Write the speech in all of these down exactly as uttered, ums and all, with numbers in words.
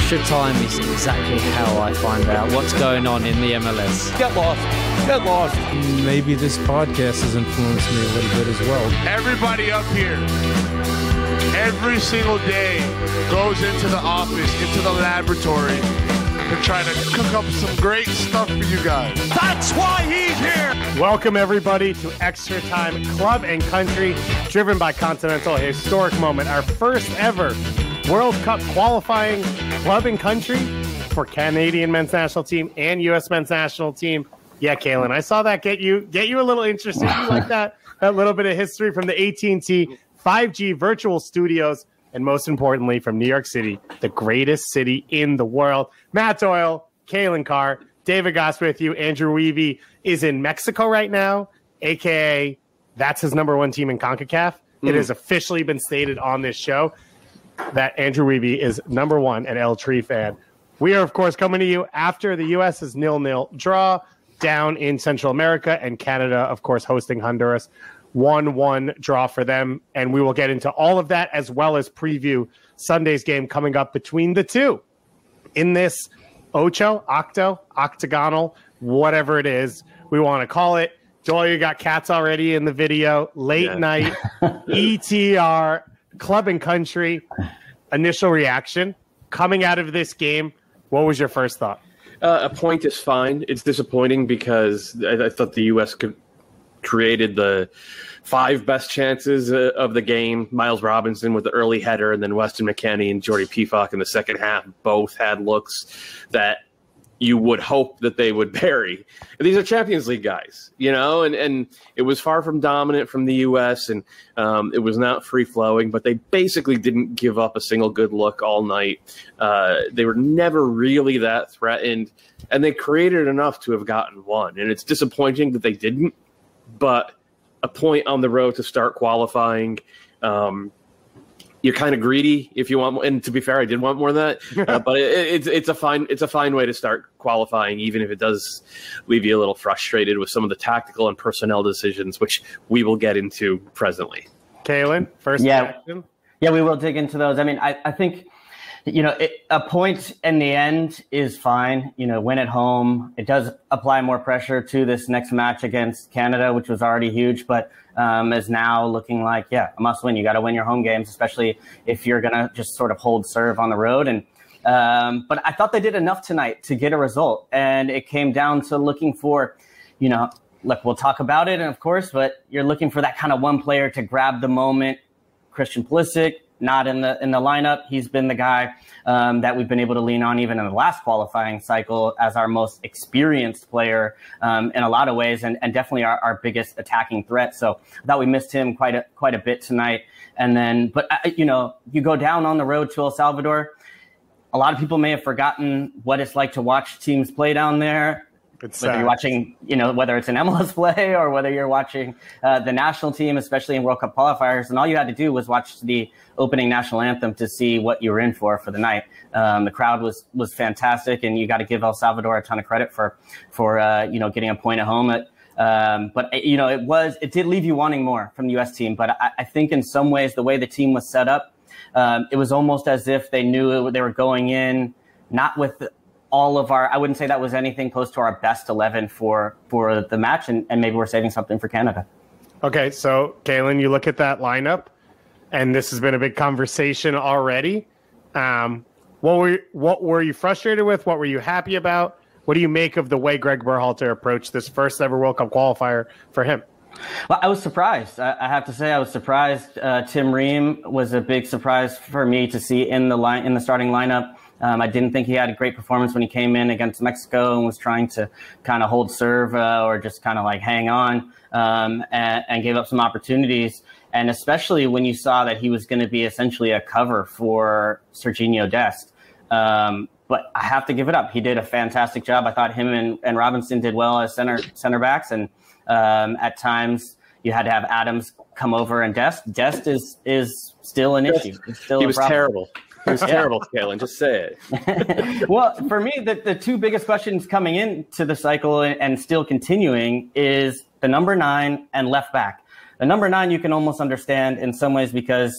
Extra time is exactly how I find out what's going on in the M L S. Get lost. Get lost. Maybe this podcast has influenced me a little bit as well. Everybody up here, every single day, goes into the office, into the laboratory, to try to cook up some great stuff for you guys. That's why he's here. Welcome, everybody, to Extra Time Club and Country, driven by Continental. A historic moment, our first ever World Cup qualifying club and country for Canadian men's national team and U S men's national team. Yeah, Kalen, I saw that get you get you a little interested. You like that that little bit of history from the A T and T five G virtual studios, and most importantly, from New York City, the greatest city in the world. Matt Doyle, Kalen Carr, David Goss with you. Andrew Wiebe is in Mexico right now, a k a that's his number one team in CONCACAF. Mm. It has officially been stated on this show that Andrew Wiebe is number one an El Tri fan. We are, of course, coming to you after the U S's nil-nil draw down in Central America, and Canada, of course, hosting Honduras. one one draw for them, and we will get into all of that as well as preview Sunday's game coming up between the two. In this ocho, octo, octagonal, whatever it is we want to call it. Joel, you got cats already in the video. Late yeah. night, E T R, club and country. Initial reaction coming out of this game. What was your first thought? Uh, a point is fine. It's disappointing because I, I thought the U S could, created the five best chances uh, of the game. Miles Robinson with the early header, and then Weston McKennie and Jordy Pefok in the second half both had looks that you would hope that they would bury. And these are Champions League guys, you know, and, and it was far from dominant from the U S, and um, it was not free-flowing, but they basically didn't give up a single good look all night. Uh, they were never really that threatened, and they created enough to have gotten one. And it's disappointing that they didn't, but a point on the road to start qualifying. Um, you're kind of greedy if you want more, and to be fair, I did want more than that. Uh, but it, it's it's a fine it's a fine way to start qualifying, even if it does leave you a little frustrated with some of the tactical and personnel decisions, which we will get into presently. Kalen, first yeah, reaction? Yeah, we will dig into those. I mean, I, I think. You know, it, a point in the end is fine. You know, win at home. It does apply more pressure to this next match against Canada, which was already huge, but um, is now looking like, yeah, a must win. You got to win your home games, especially if you're going to just sort of hold serve on the road. And um, but I thought they did enough tonight to get a result. And it came down to looking for, you know, look, we'll talk about it, and of course, but you're looking for that kind of one player to grab the moment. Christian Pulisic, not in the in the lineup. He's been the guy um, that we've been able to lean on even in the last qualifying cycle as our most experienced player um, in a lot of ways, and, and definitely our, our biggest attacking threat. So I thought we missed him quite a quite a bit tonight. And then, but uh, you know, you go down on the road to El Salvador. A lot of people may have forgotten what it's like to watch teams play down there. It's whether sad. you're watching, you know, whether it's an M L S play or whether you're watching uh, the national team, especially in World Cup qualifiers, and all you had to do was watch the opening national anthem to see what you were in for for the night. Um, the crowd was was fantastic, and you got to give El Salvador a ton of credit for for uh, you know getting a point at home. At, um, but you know, it was it did leave you wanting more from the U S team. But I, I think in some ways the way the team was set up, um, it was almost as if they knew it, they were going in not with the, all of our, I wouldn't say that was anything close to our best eleven for, for the match, and, and maybe we're saving something for Canada. Okay, so, Kalen, you look at that lineup, and this has been a big conversation already. Um, what were what were you frustrated with? What were you happy about? What do you make of the way Greg Berhalter approached this first ever World Cup qualifier for him? Well, I was surprised. I, I have to say I was surprised. Uh, Tim Ream was a big surprise for me to see in the line in the starting lineup. Um, I didn't think he had a great performance when he came in against Mexico and was trying to kind of hold serve uh, or just kind of like hang on um, and, and gave up some opportunities. And especially when you saw that he was going to be essentially a cover for Sergiño Dest. Um, but I have to give it up. He did a fantastic job. I thought him and, and Robinson did well as center center backs. And um, at times you had to have Adams come over, and Dest. Dest is is still an issue. It's still he a was problem. terrible. It was terrible, Kalen. Just say it. Well, for me, the, the two biggest questions coming into the cycle and, and still continuing is the number nine and left back. The number nine you can almost understand in some ways because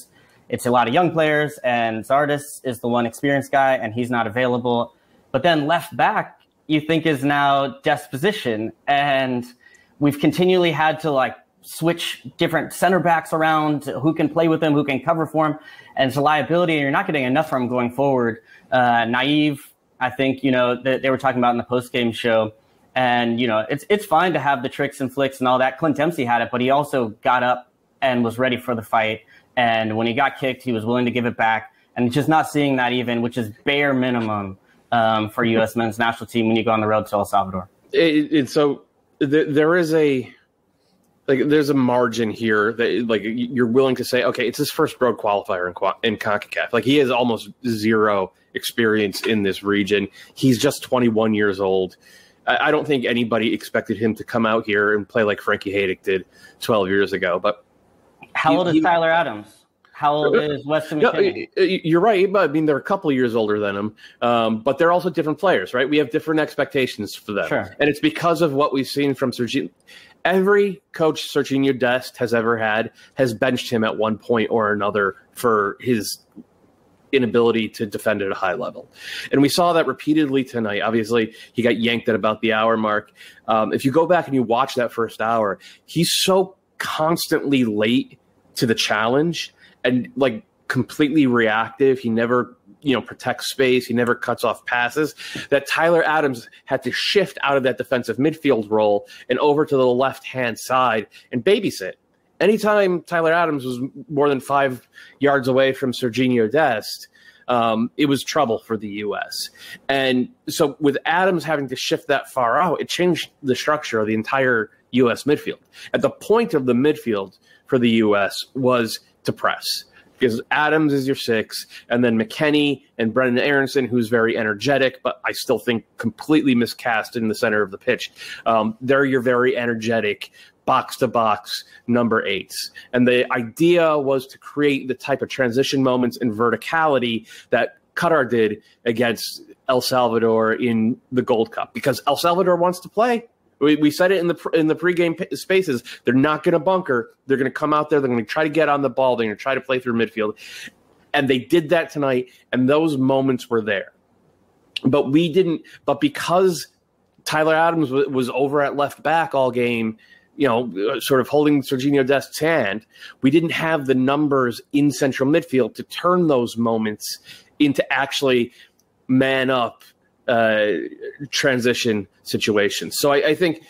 it's a lot of young players, and Zardes is the one experienced guy, and he's not available. But then left back, you think is now Dest's position, and we've continually had to like switch different center backs around, who can play with him, who can cover for him, and it's a liability, and you're not getting enough from him going forward. Uh, naive, I think, you know, that they were talking about in the post-game show. And, you know, it's it's fine to have the tricks and flicks and all that. Clint Dempsey had it, but he also got up and was ready for the fight. And when he got kicked, he was willing to give it back. And just not seeing that even, which is bare minimum um, for U S men's national team when you go on the road to El Salvador. It, it, so th- there is a like there's a margin here that like you're willing to say, okay, it's his first road qualifier in, in CONCACAF. Like he has almost zero experience in this region. He's just twenty-one years old. I don't think anybody expected him to come out here and play like Frankie Haydick did twelve years ago. But how he, old is he, Tyler Adams? How old is Weston McKennie? No, you're right. But I mean, they're a couple of years older than him, um, but they're also different players, right? We have different expectations for them. Sure. And it's because of what we've seen from Serginho. Every coach Serginho Dest has ever had has benched him at one point or another for his inability to defend at a high level. And we saw that repeatedly tonight. Obviously, he got yanked at about the hour mark. Um, if you go back and you watch that first hour, he's so constantly late to the challenge and like completely reactive. He never, you know, protects space. He never cuts off passes, that Tyler Adams had to shift out of that defensive midfield role and over to the left-hand side and babysit. Anytime Tyler Adams was more than five yards away from Serginho Dest, um, it was trouble for the U S. And so with Adams having to shift that far out, it changed the structure of the entire U S midfield. At the point of the midfield for the U S was to press, because Adams is your six, and then McKennie and Brendan Aronson, who's very energetic, but I still think completely miscast in the center of the pitch. Um, they're your very energetic box-to-box number eights. And the idea was to create the type of transition moments and verticality that Qatar did against El Salvador in the Gold Cup, because El Salvador wants to play. We, we said it in the in the pregame spaces. They're not going to bunker. They're going to come out there. They're going to try to get on the ball. They're going to try to play through midfield. And they did that tonight, and those moments were there. But we didn't. But because Tyler Adams was, was over at left back all game, you know, sort of holding Serginho Dest's hand, we didn't have the numbers in central midfield to turn those moments into actually man up uh, transition situations. So I, I think,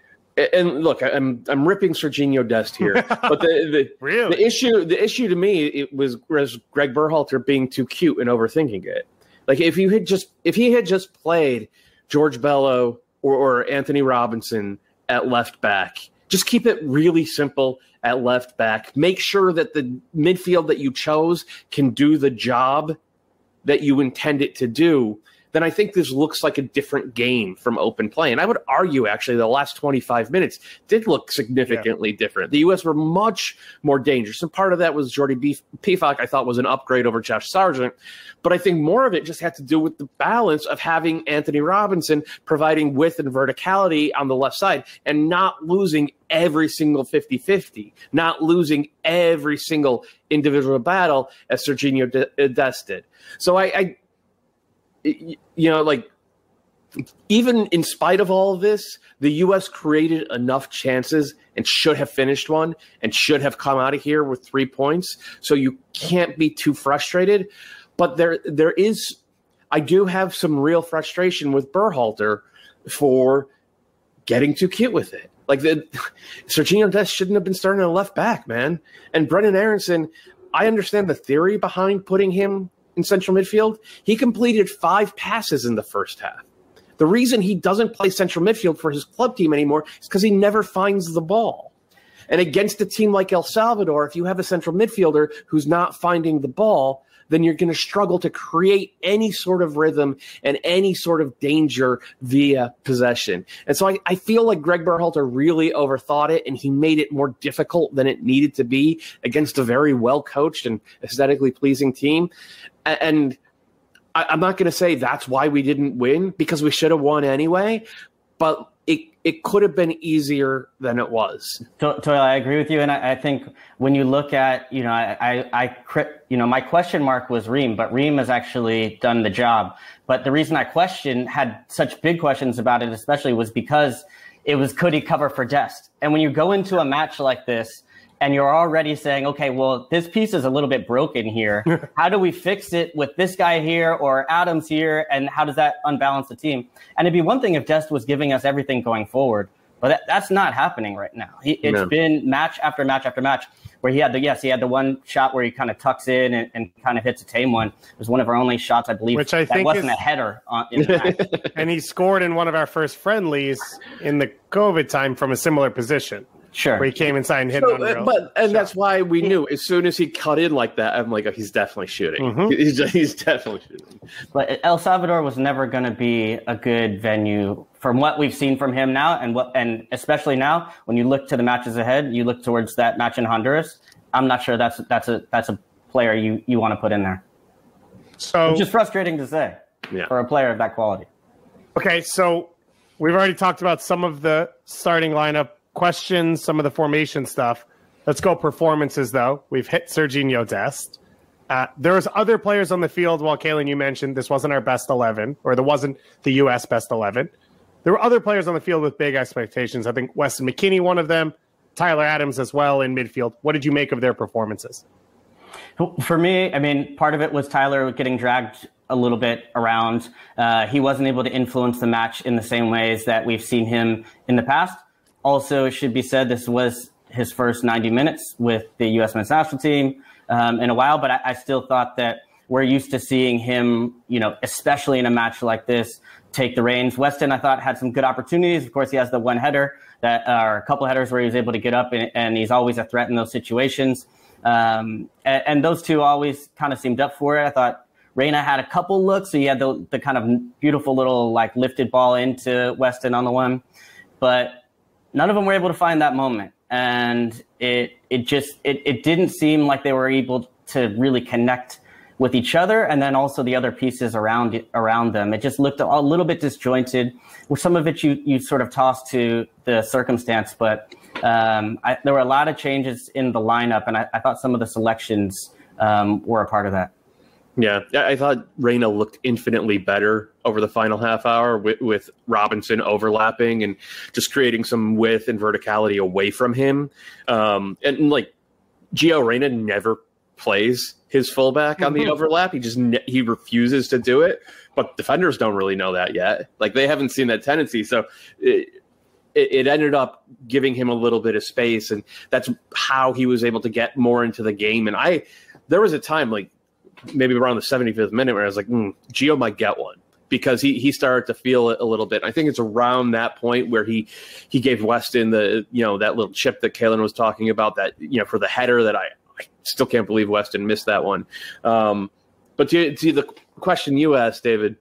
and look, I'm I'm ripping Serginho Dest here, but the the, really? the issue the issue to me it was was Greg Berhalter being too cute and overthinking it. Like if you had just if he had just played George Bello or, or Anthony Robinson at left back. Just keep it really simple at left back. Make sure that the midfield that you chose can do the job that you intend it to do. Then I think this looks like a different game from open play. And I would argue, actually, the last twenty-five minutes did look significantly yeah. different. The U S were much more dangerous. And part of that was Jordy Pefok, I thought, was an upgrade over Josh Sargent. But I think more of it just had to do with the balance of having Anthony Robinson providing width and verticality on the left side and not losing every single fifty-fifty, not losing every single individual battle as Serginho Dest did. So I, I you know, like, even in spite of all of this, the U S created enough chances and should have finished one and should have come out of here with three points. So you can't be too frustrated. But there, there is, I do have some real frustration with Berhalter for getting too cute with it. Like, the Serginho Dest shouldn't have been starting at left back, man. And Brendan Aronson, I understand the theory behind putting him in central midfield. He completed five passes in the first half. The reason he doesn't play central midfield for his club team anymore is because he never finds the ball. And against a team like El Salvador, if you have a central midfielder who's not finding the ball, then you're going to struggle to create any sort of rhythm and any sort of danger via possession. And so I, I feel like Greg Berhalter really overthought it, and he made it more difficult than it needed to be against a very well-coached and aesthetically pleasing team. And I, I'm not going to say that's why we didn't win, because we should have won anyway, but it it could have been easier than it was. Totally, I agree with you. And I, I think when you look at, you know, I, I, I, you know, my question mark was Reem, but Reem has actually done the job. But the reason I questioned, had such big questions about it, especially, was because it was, could he cover for Dest? And when you go into a match like this, and you're already saying, okay, well, this piece is a little bit broken here. How do we fix it with this guy here or Adams here? And how does that unbalance the team? And it'd be one thing if Dest was giving us everything going forward, but that, that's not happening right now. He, it's no. been match after match after match where he had the, yes, he had the one shot where he kind of tucks in and, and kind of hits a tame one. It was one of our only shots, I believe, Which I that think wasn't is... a header on, in the match. And he scored in one of our first friendlies in the COVID time from a similar position. Sure. Where he came inside and hit so, an unreal but and shot. That's why we knew as soon as he cut in like that, I'm like, oh, he's definitely shooting. Mm-hmm. He's, he's definitely shooting. But El Salvador was never going to be a good venue from what we've seen from him now, and what, and especially now when you look to the matches ahead, you look towards that match in Honduras. I'm not sure that's that's a that's a player you, you want to put in there. So, which is frustrating to say yeah. for a player of that quality. Okay, so we've already talked about some of the starting lineup questions, some of the formation stuff. Let's go performances, though. We've hit Sergiño Dest. Uh, there was other players on the field. While Kalen, you mentioned this wasn't our best eleven, or there wasn't the U S best eleven. There were other players on the field with big expectations. I think Weston McKennie, one of them, Tyler Adams as well in midfield. What did you make of their performances? For me, I mean, part of it was Tyler getting dragged a little bit around. Uh, he wasn't able to influence the match in the same ways that we've seen him in the past. Also, it should be said, this was his first ninety minutes with the U S men's national team um, in a while, but I, I still thought that we're used to seeing him, you know, especially in a match like this, take the reins. Weston, I thought, had some good opportunities. Of course, he has the one header, that or a couple headers where he was able to get up, and, and he's always a threat in those situations. Um, and, and those two always kind of seemed up for it. I thought Reyna had a couple looks, so he had the, the kind of beautiful little like lifted ball into Weston on the one, but none of them were able to find that moment. And it it just, it, it didn't seem like they were able to really connect with each other, and then also the other pieces around it, around them. It just looked a little bit disjointed. With some of it, you you sort of tossed to the circumstance, but um, I, there were a lot of changes in the lineup, and I, I thought some of the selections um, were a part of that. Yeah, I thought Reyna looked infinitely better over the final half hour with, with Robinson overlapping and just creating some width and verticality away from him. Um, and like Gio Reyna never plays his fullback on the overlap. He just ne- he refuses to do it. But defenders don't really know that yet. Like they haven't seen that tendency. So it, it, it ended up giving him a little bit of space, and that's how he was able to get more into the game. And I, there was a time like, maybe around the seventy-fifth minute where I was like, mm, Gio might get one, because he, he started to feel it a little bit. I think it's around that point where he, he gave Weston the, you know, that little chip that Kalen was talking about, that, you know, for the header that I, I still can't believe Weston missed that one. Um, but to, to the question you asked, David,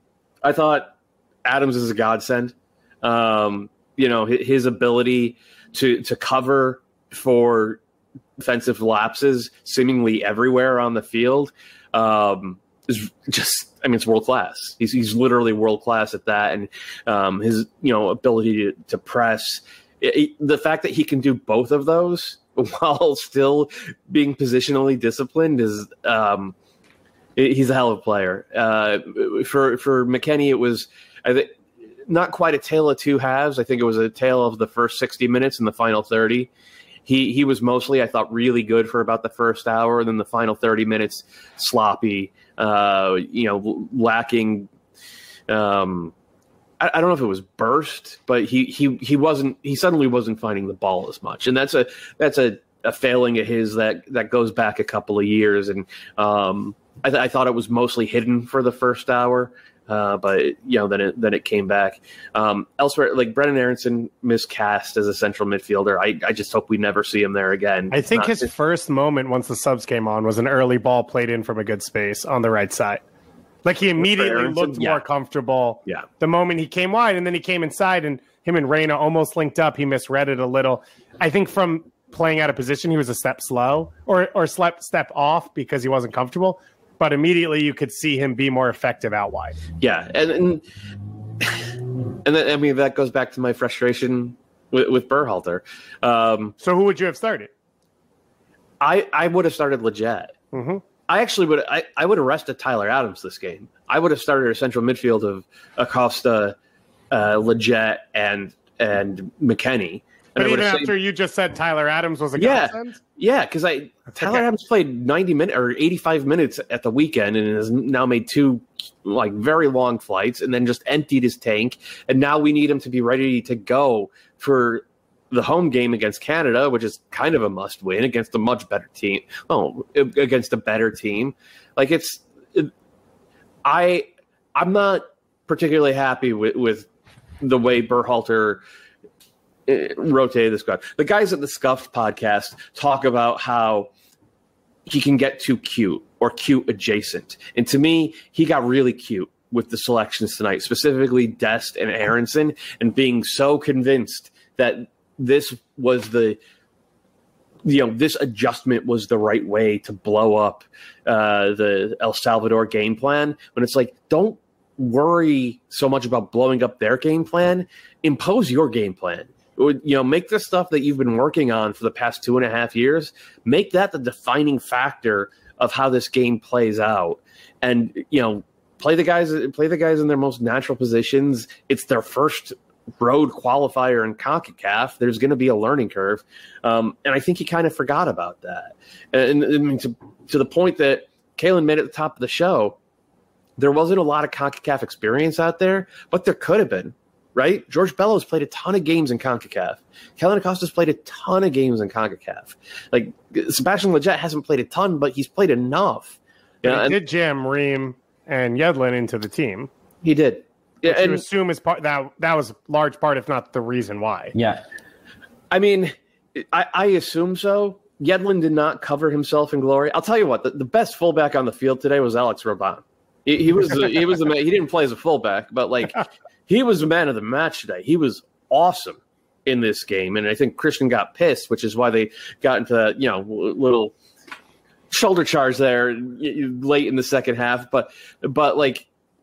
I thought Adams is a godsend. Um, you know, his, his ability to, to cover for defensive lapses seemingly everywhere on the field um, is just, I mean, it's world class. He's he's literally world class at that, and um, his you know ability to, to press, it, it, the fact that he can do both of those while still being positionally disciplined is um, it, he's a hell of a player. Uh, for for McKennie, it was I think not quite a tale of two halves. I think it was a tale of the first sixty minutes and the final thirty. He he was mostly, I thought, really good for about the first hour, and then the final thirty minutes sloppy, uh, you know, lacking. Um, I, I don't know if it was burst, but he he he wasn't. He suddenly wasn't finding the ball as much, and that's a that's a, a failing of his that that goes back a couple of years. And um, I, th- I thought it was mostly hidden for the first hour. Uh, but you know, then it then it came back. Um, elsewhere, like Brennan Aronson miscast as a central midfielder. I, I just hope we never see him there again. I think Not, his first moment once the subs came on was an early ball played in from a good space on the right side. Like he immediately looked yeah. more comfortable. Yeah. The moment he came wide, and then he came inside, and him and Reyna almost linked up. He misread it a little. I think from playing out of position, he was a step slow or or step step off because he wasn't comfortable. But immediately you could see him be more effective out wide. Yeah, and, and And then, I mean, that goes back to my frustration with, with Berhalter. Um, so who would you have started? I, I would have started Leggett. Mm-hmm. I actually would I, I would have rested Tyler Adams this game. I would have started a central midfield of Acosta, uh, Leggett, and and McKennie. But and even after saved, you just said Tyler Adams was a yeah, godsend? Yeah, because I Tyler okay. Adams played ninety minutes or eighty-five minutes at the weekend and has now made two like very long flights and then just emptied his tank. And now we need him to be ready to go for the home game against Canada, which is kind of a must win against a much better team. Oh, against a better team. Like it's, it, I, I'm not particularly happy with, with the way Berhalter rotated the squad. The guys at the Scuffed podcast talk about how he can get too cute or cute adjacent. And to me, he got really cute with the selections tonight, specifically Dest and Aronson, and being so convinced that this was the, you know, this adjustment was the right way to blow up uh, the El Salvador game plan. When it's like, don't worry so much about blowing up their game plan. Impose your game plan. You know, make the stuff that you've been working on for the past two and a half years, make that the defining factor of how this game plays out. And, you know, play the guys, play the guys in their most natural positions. It's their first road qualifier in CONCACAF. There's going to be a learning curve. Um, and I think he kind of forgot about that. And, and I mean, to, to the point that Kalen made at the top of the show, there wasn't a lot of CONCACAF experience out there, but there could have been, right? George Bellows played a ton of games in CONCACAF. Kellen Acosta's played a ton of games in CONCACAF. Like, Sebastian Leggett hasn't played a ton, but he's played enough. But You know, he and did jam Ream and Yedlin into the team. he did. Yeah, Which you and assume is part that that was a large part, if not the reason why. Yeah. I mean, I, I assume so. Yedlin did not cover himself in glory. I'll tell you what, the, the best fullback on the field today was Alex Robban. He, he was the, he was the man. He didn't play as a fullback, but like he was the man of the match today. He was awesome in this game, and I think Christian got pissed, which is why they got into that, you know, little shoulder charge there late in the second half. But but like.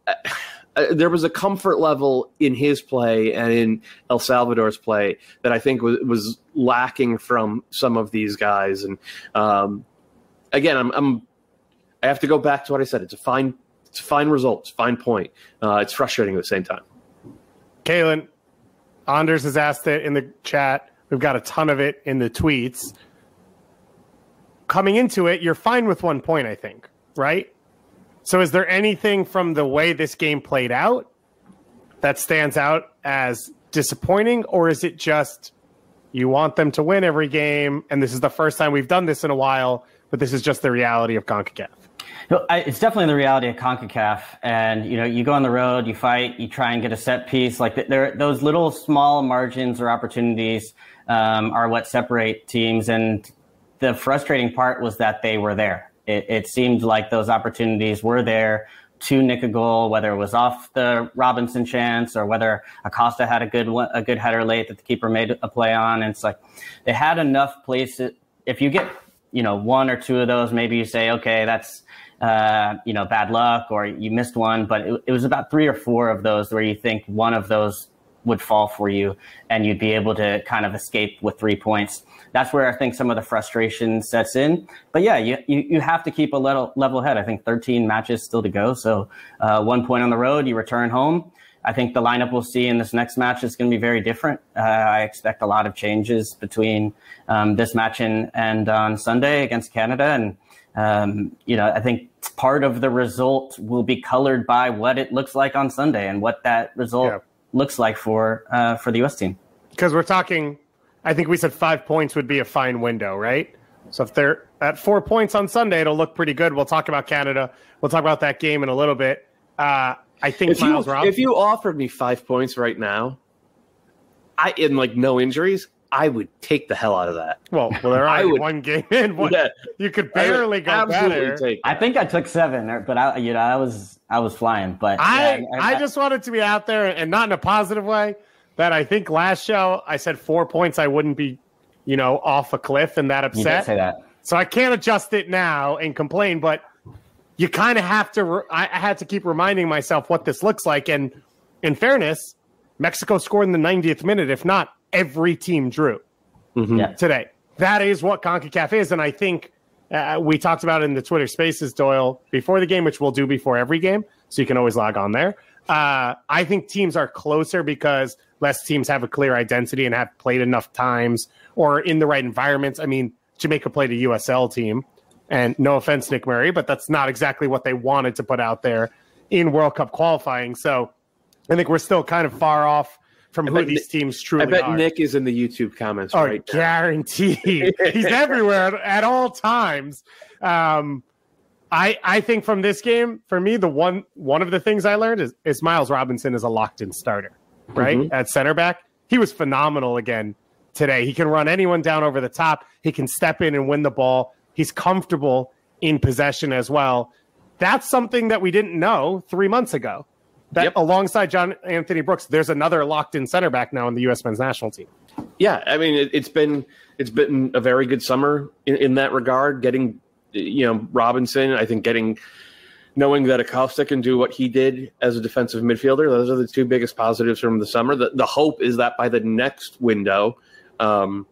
Uh, there was a comfort level in his play and in El Salvador's play that I think was, was lacking from some of these guys. And um, again, I'm, I'm I have to go back to what I said. It's a fine, it's a fine result. It's a fine point. Uh, it's frustrating at the same time. Kalen, Anders has asked it in the chat. We've got a ton of it in the tweets. Coming into it, you're fine with one point, I think, right? So is there anything from the way this game played out that stands out as disappointing, or is it just you want them to win every game, and this is the first time we've done this in a while, but this is just the reality of CONCACAF? No, I, it's definitely the reality of CONCACAF. And, you know, you go on the road, you fight, you try and get a set piece. Like there, those little small margins or opportunities um, are what separate teams. And the frustrating part was that they were there. It, it seemed like those opportunities were there to nick a goal, whether it was off the Robinson chance or whether Acosta had a good one, a good header late that the keeper made a play on. And it's like they had enough places. If you get, you know, one or two of those, maybe you say, okay, that's, uh, you know, bad luck or you missed one. But it, it was about three or four of those where you think one of those would fall for you and you'd be able to kind of escape with three points. That's where I think some of the frustration sets in. But yeah, you you, you have to keep a level, level head. I think thirteen matches still to go. So uh, one point on the road, you return home. I think the lineup we'll see in this next match is going to be very different. Uh, I expect a lot of changes between um, this match and, and on Sunday against Canada. And, um, you know, I think part of the result will be colored by what it looks like on Sunday and what that result yeah. looks like for uh, for the U S team. Because we're talking, I think we said five points would be a fine window, right? So if they're at four points on Sunday, it'll look pretty good. We'll talk about Canada. We'll talk about that game in a little bit. Uh, I think if Miles you, Robinson. If you offered me five points right now, I in like no injuries, I would take the hell out of that. Well, well, they're already would, one game in. One, yeah, you could barely go better. Take I think I took seven, but I, you know, I was I was flying. But I, yeah, I, I just wanted to be out there, and not in a positive way. That I think last show I said four points, I wouldn't be, you know, off a cliff and that upset. You did say that. So I can't adjust it now and complain, but you kind of have to. Re- I, I had to keep reminding myself what this looks like, and in fairness, Mexico scored in the ninetieth minute. If not, every team drew Mm-hmm. Yeah. today. That is what CONCACAF is. And I think uh, we talked about it in the Twitter Spaces, Doyle, before the game, which we'll do before every game. So you can always log on there. Uh, I think teams are closer because less teams have a clear identity and have played enough times or in the right environments. I mean, Jamaica played a U S L team. And no offense, Nick Murray, but that's not exactly what they wanted to put out there in World Cup qualifying. So I think we're still kind of far off from I who bet these Nick- teams truly I bet are. Nick is in the YouTube comments Oh, right now. guaranteed. He's everywhere at, at all times. Um, I I think from this game, for me, the one one of the things I learned is, is Miles Robinson is a locked-in starter, right? Mhm. At center back. He was phenomenal again today. He can run anyone down over the top. He can step in and win the ball. He's comfortable in possession as well. That's something that we didn't know three months ago. That Yep. alongside John Anthony Brooks, there's another locked-in center back now in the U S men's national team. Yeah, I mean it, it's been it's been a very good summer in, in that regard. Getting you know Robinson, I think getting knowing that Acosta can do what he did as a defensive midfielder. Those are the two biggest positives from the summer. The, the hope is that by the next window, um,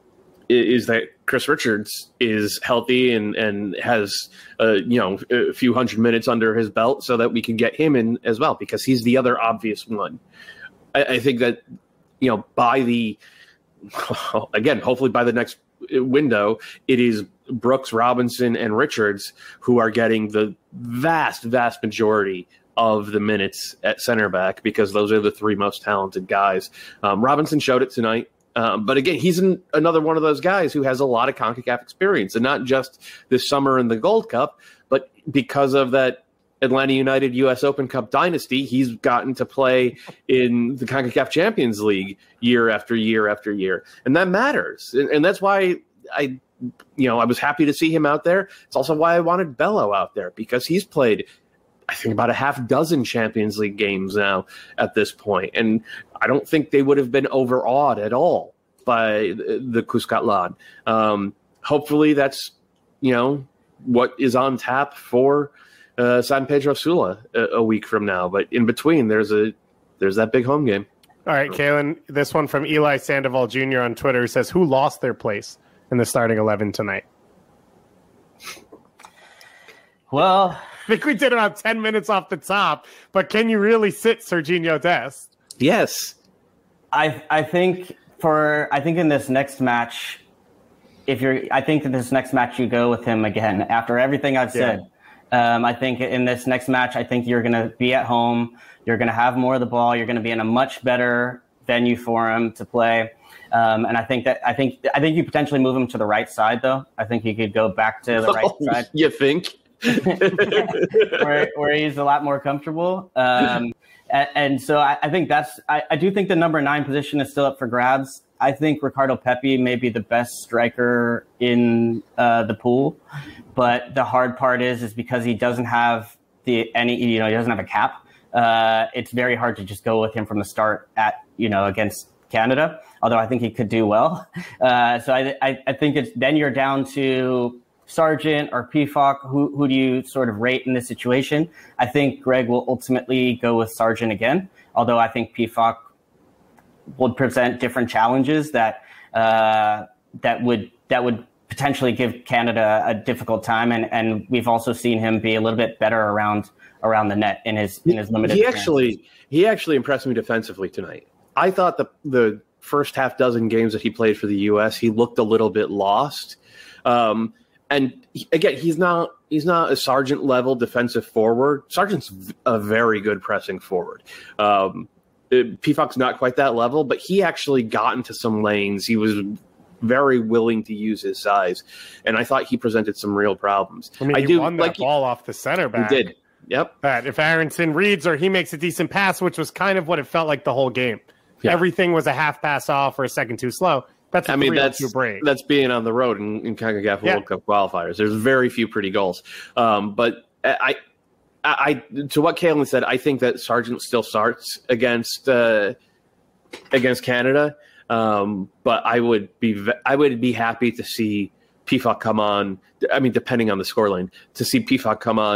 is that Chris Richards is healthy and, and has, uh, you know, a few hundred minutes under his belt so that we can get him in as well, because he's the other obvious one. I, I think that, you know, by the, again, hopefully by the next window, it is Brooks, Robinson, and Richards who are getting the vast, vast majority of the minutes at center back, because those are the three most talented guys. Um, Robinson showed it tonight. Um, but again, he's an, another one of those guys who has a lot of CONCACAF experience, and not just this summer in the Gold Cup, but because of that Atlanta United U S Open Cup dynasty, he's gotten to play in the CONCACAF Champions League year after year after year. And that matters. And, and that's why I, you know, I was happy to see him out there. It's also why I wanted Bello out there, because he's played, I think, about a half dozen Champions League games now at this point. And I don't think they would have been overawed at all by the Cuscatlan. Um, hopefully that's, you know, what is on tap for uh, San Pedro Sula a, a week from now. But in between, there's a there's that big home game. All right, Kalen, this one from Eli Sandoval Junior on Twitter says, who lost their place in the starting eleven tonight? Well, I think we did about ten minutes off the top, but can you really sit Serginho Dest? Yes. I I think for I think in this next match, if you're I think in this next match you go with him again after everything I've said. Yeah. Um, I think in this next match, I think you're going to be at home. You're going to have more of the ball. You're going to be in a much better venue for him to play. Um, and I think that I think I think you potentially move him to the right side, though. I think you could go back to the right oh, side. You think? where, where he's a lot more comfortable. Um, and, and so I, I think that's I, I do think the number nine position is still up for grabs. I think Ricardo Pepi may be the best striker in uh, the pool, but the hard part is is because he doesn't have the any you know he doesn't have a cap. Uh, it's very hard to just go with him from the start at you know against Canada. Although I think he could do well. Uh, so I, I I think it's then you're down to Sargent or P F O C. Who who do you sort of rate in this situation? I think Greg will ultimately go with Sargent again. Although I think P F O C would present different challenges that uh, that would that would potentially give Canada a difficult time, and, and we've also seen him be a little bit better around around the net in his in his limited. He actually he actually impressed me defensively tonight. I thought the the first half dozen games that he played for the U S, he looked a little bit lost, um, and he, again, he's not he's not a Sargent level defensive forward. Sargent's a very good pressing forward. Um, P F O C's not quite that level, but he actually got into some lanes. He was very willing to use his size, and I thought he presented some real problems. I mean, I he do won that like ball off the center back. He did. Yep. That if Aronson reads or he makes a decent pass, which was kind of what it felt like the whole game. Yeah. Everything was a half pass off or a second too slow. That's a I mean that's break. That's being on the road in, in CONCACAF yeah. World Cup qualifiers. There's very few pretty goals, um, but I. I, to what Kalen said, I think that Sargent still starts against uh, against Canada, um, but I would be I would be happy to see P F O C come on. I mean, depending on the scoreline, to see P F O C come on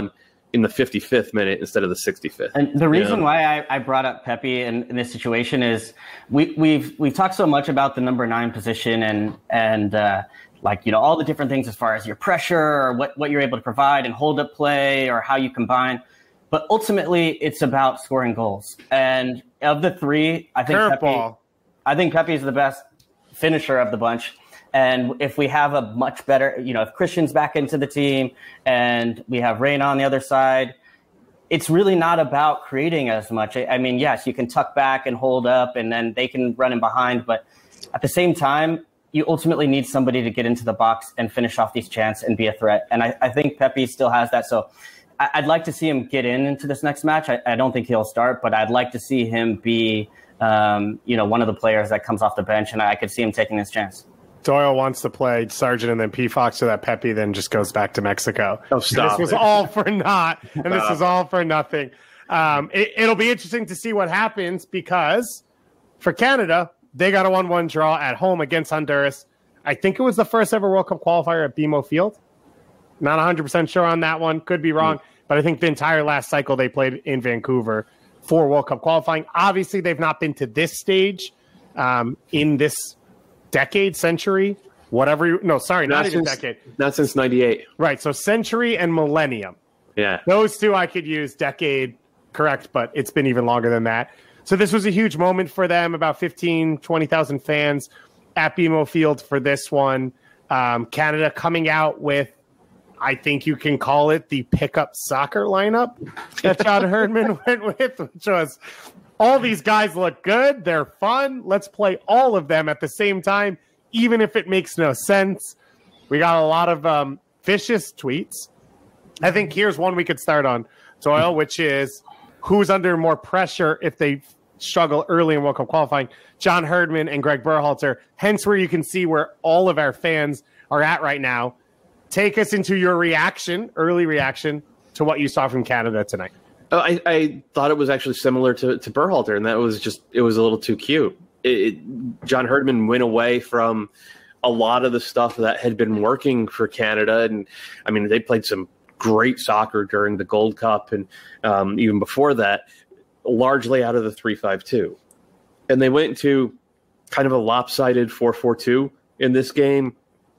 in the fifty-fifth minute instead of the sixty-fifth. And the reason you know? why I, I brought up Pepi in, in this situation is we, we've we've talked so much about the number nine position and and uh, like you know all the different things as far as your pressure or what, what you're able to provide and hold up play or how you combine, but ultimately it's about scoring goals. And of the three, I think Pepi, I think Pepi is the best finisher of the bunch. And if we have a much better, you know, if Christian's back into the team and we have Reyna on the other side, it's really not about creating as much. I mean, yes, you can tuck back and hold up and then they can run in behind. But at the same time, you ultimately need somebody to get into the box and finish off these chances and be a threat. And I, I think Pepi still has that. So I, I'd like to see him get in into this next match. I, I don't think he'll start, but I'd like to see him be, um, you know, one of the players that comes off the bench. And I could see him taking this chance. Doyle wants to play Sargent and then P. Fox so that Pepi then just goes back to Mexico. Oh, stop This was it. all for naught, and Stop. this is all for nothing. Um, it, it'll be interesting to see what happens because for Canada, they got a one one draw at home against Honduras. I think it was the first ever World Cup qualifier at B M O Field. Not one hundred percent sure on that one. Could be wrong. Mm. But I think the entire last cycle they played in Vancouver for World Cup qualifying. Obviously, they've not been to this stage um, in this decade, century, whatever you, no, sorry, not, not even since, decade. Not since ninety-eight. Right, so century and millennium. Yeah. Those two I could use, decade, correct, but it's been even longer than that. So this was a huge moment for them, about fifteen, twenty thousand fans at B M O Field for this one. Um, Canada coming out with, I think you can call it the pickup soccer lineup that John Herdman went with, which was all these guys look good. They're fun. Let's play all of them at the same time, even if it makes no sense. We got a lot of um, vicious tweets. I think here's one we could start on, Doyle, which is who's under more pressure if they struggle early in World Cup qualifying. John Herdman and Greg Berhalter, hence where you can see where all of our fans are at right now. Take us into your reaction, early reaction, to what you saw from Canada tonight. Oh, I, I thought it was actually similar to, to Berhalter, and that was just, it was a little too cute. It, it, John Herdman went away from a lot of the stuff that had been working for Canada. And I mean, they played some great soccer during the Gold Cup and um, even before that, largely out of the three five two. And they went to kind of a lopsided four four two in this game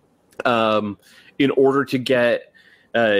um, in order to get uh,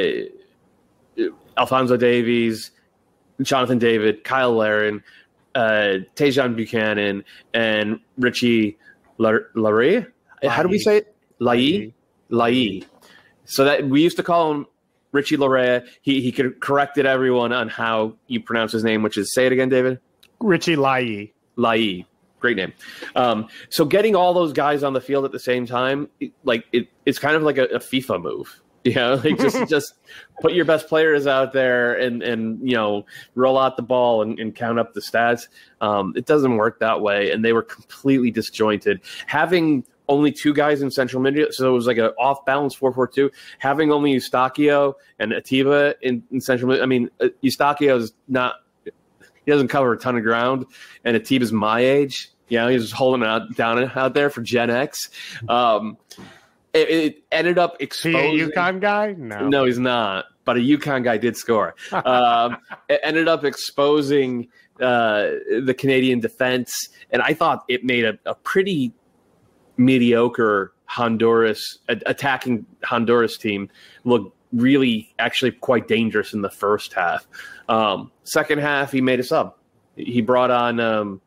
Alphonso Davies, Jonathan David, Kyle Larin, uh, Tajon Buchanan, and Richie Laryea. How do we say it? Laryea? Laryea. So that we used to call him Richie Laryea. He he could corrected everyone on how you pronounce his name, which is, say it again, David. Richie Laryea. Laryea. Great name. Um, so getting all those guys on the field at the same time, like it, it's kind of like a, a FIFA move. You know, like just just put your best players out there and, and you know, roll out the ball and, and count up the stats. Um, it doesn't work that way. And they were completely disjointed. Having only two guys in central midfield, so it was like an off-balance four four two. Having only Eustáquio and Atiba in, in central midfield. I mean, Eustáquio is not – he doesn't cover a ton of ground, and Atiba's my age. You know, he's just holding it out, down out there for Gen X. Um It, it ended up exposing. Is he a UConn guy? No, no, he's not. But a UConn guy did score. um, it ended up exposing uh, the Canadian defense, and I thought it made a, a pretty mediocre Honduras a, attacking Honduras team look really, actually, quite dangerous in the first half. Um, second half, he made a sub. He brought on um,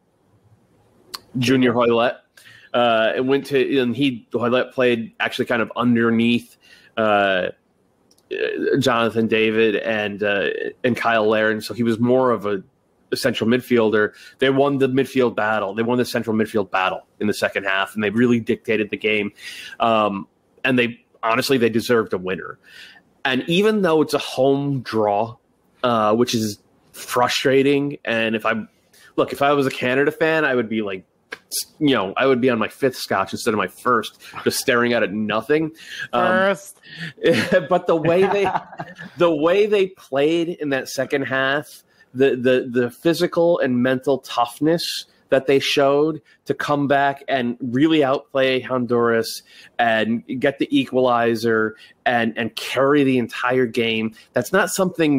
Junior Hoylett. Uh, and went to, and he Hoylett played actually kind of underneath uh, Jonathan David and uh, and Kyle Larin, so he was more of a, a central midfielder. They won the midfield battle. They won the central midfield battle in the second half, and they really dictated the game. Um, and they honestly they deserved a winner. And even though it's a home draw, uh, which is frustrating, and if I look, if I was a Canada fan, I would be like. You know, I would be on my fifth scotch instead of my first, just staring at it, nothing. First, um, but the way they, the way they played in that second half, the the the physical and mental toughness that they showed to come back and really outplay Honduras and get the equalizer and and carry the entire game. That's not something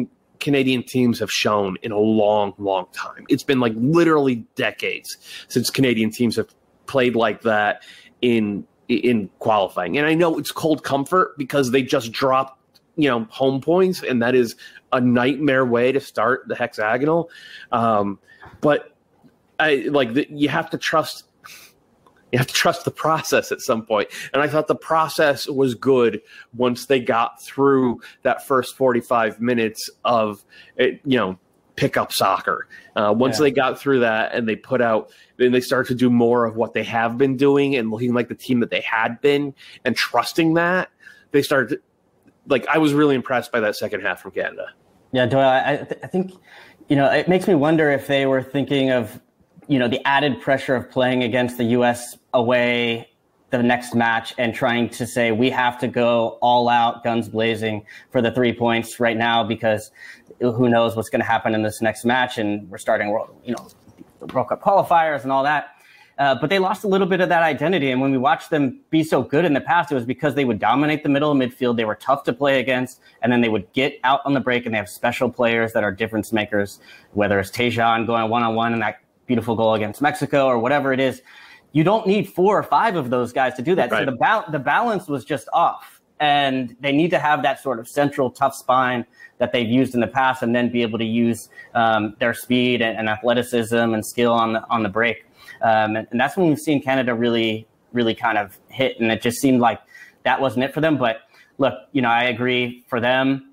Canadian teams have shown in a long, long time. It's been like literally decades since Canadian teams have played like that in in qualifying. And I know it's cold comfort because they just dropped, you know, home points, and that is a nightmare way to start the hexagonal. Um, but I like the, you have to trust. You have to trust the process at some point. And I thought the process was good once they got through that first forty-five minutes of, you know, pickup soccer. Uh, once yeah. they got through that and they put out, then they started to do more of what they have been doing and looking like the team that they had been and trusting that, they started to, like, I was really impressed by that second half from Canada. Yeah, Doyle, I, th- I think, you know, it makes me wonder if they were thinking of, you know, the added pressure of playing against the U S away the next match and trying to say we have to go all out, guns blazing for the three points right now because who knows what's going to happen in this next match, and we're starting, you know, the World Cup qualifiers and all that. Uh, but they lost a little bit of that identity, and when we watched them be so good in the past, it was because they would dominate the middle of midfield. They were tough to play against, and then they would get out on the break, and they have special players that are difference makers, whether it's Tejan going one-on-one in that beautiful goal against Mexico or whatever it is. You don't need four or five of those guys to do that. Right. So the, ba- the balance was just off, and they need to have that sort of central tough spine that they've used in the past, and then be able to use um, their speed and, and athleticism and skill on the on the break. Um, and, and that's when we've seen Canada really, really kind of hit, and it just seemed like that wasn't it for them. But look, you know, I agree, for them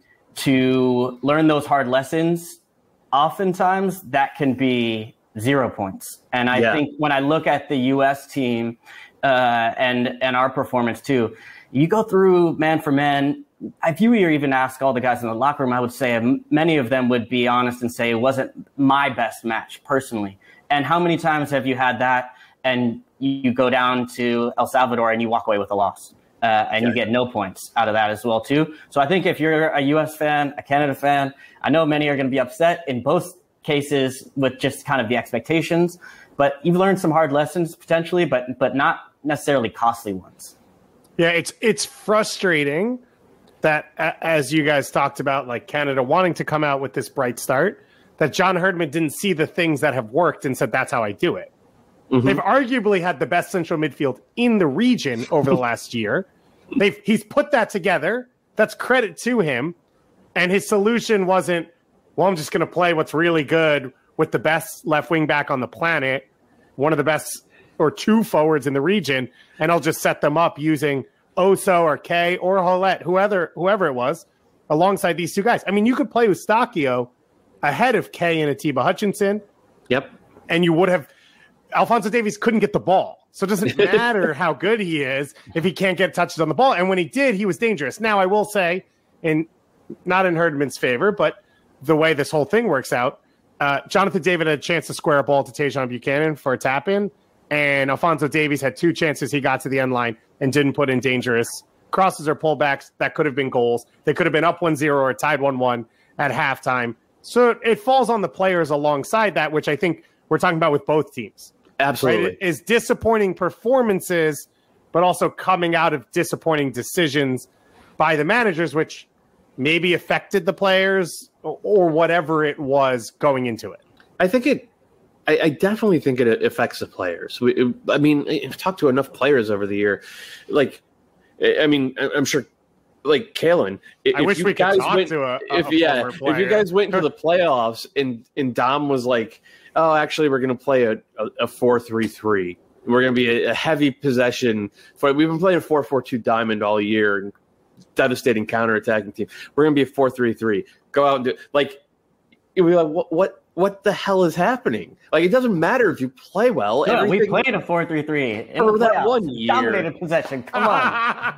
to learn those hard lessons, oftentimes that can be zero points. And I yeah. think when I look at the U S team uh, and and our performance too, you go through man for man. If you were even ask all the guys in the locker room, I would say many of them would be honest and say it wasn't my best match personally. And how many times have you had that and you go down to El Salvador and you walk away with a loss uh, and yeah. you get no points out of that as well too. So I think if you're a U S fan, a Canada fan, I know many are going to be upset in both cases with just kind of the expectations, but you've learned some hard lessons potentially, but but not necessarily costly ones. Yeah, it's it's frustrating that, as you guys talked about, like Canada wanting to come out with this bright start, that John Herdman didn't see the things that have worked and said, that's how I do it. Mm-hmm. They've arguably had the best central midfield in the region over the last year. They've He's put that together. That's credit to him. And his solution wasn't, well, I'm just going to play what's really good with the best left wing back on the planet, one of the best or two forwards in the region, and I'll just set them up using Oso or Kay or Hollett, whoever whoever it was, alongside these two guys. I mean, you could play with Eustachio ahead of Kay and Atiba Hutchinson. Yep. And you would have – Alphonso Davies couldn't get the ball. So it doesn't matter how good he is if he can't get touches on the ball. And when he did, he was dangerous. Now, I will say, in not in Herdman's favor, but – the way this whole thing works out, uh, Jonathan David had a chance to square a ball to Tejan Buchanan for a tap-in, and Alphonso Davies had two chances he got to the end line and didn't put in dangerous crosses or pullbacks that could have been goals. They could have been up one zero or tied one one at halftime. So it falls on the players alongside that, which I think we're talking about with both teams. Absolutely. Right? It is disappointing performances, but also coming out of disappointing decisions by the managers, which maybe affected the players or whatever it was going into it. I think it, I, I definitely think it affects the players. We, it, I mean, I've talked to enough players over the year. Like, I mean, I'm sure, like Kalen. I wish we could talk went, to a, a if, yeah, player. If you guys went into the playoffs and, and Dom was like, oh, actually, we're going to play a, a, a four three three. We're going to be a, a heavy possession. For, we've been playing a four four two diamond all year and devastating counterattacking team. We're going to be a four three three. Go out and do like you'll be like what what what the hell is happening? Like, it doesn't matter if you play well. No, we played a four three three for that one year. Dominated possession. Come on.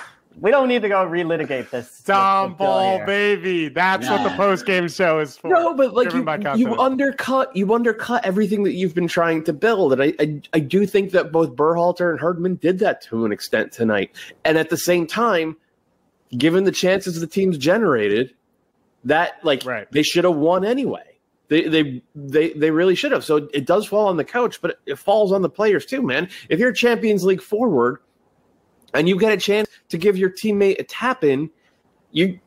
We don't need to go relitigate this. Tom Ball, baby. That's yeah. what the post-game show is for. No, but like you, you undercut you undercut everything that you've been trying to build. And I, I I do think that both Berhalter and Herdman did that to an extent tonight. And at the same time, given the chances the teams generated, that like right. they should have won anyway. They they they they really should have. So it does fall on the coach, but it falls on the players too, man. If you're a Champions League forward and you get a chance to give your teammate a tap in, you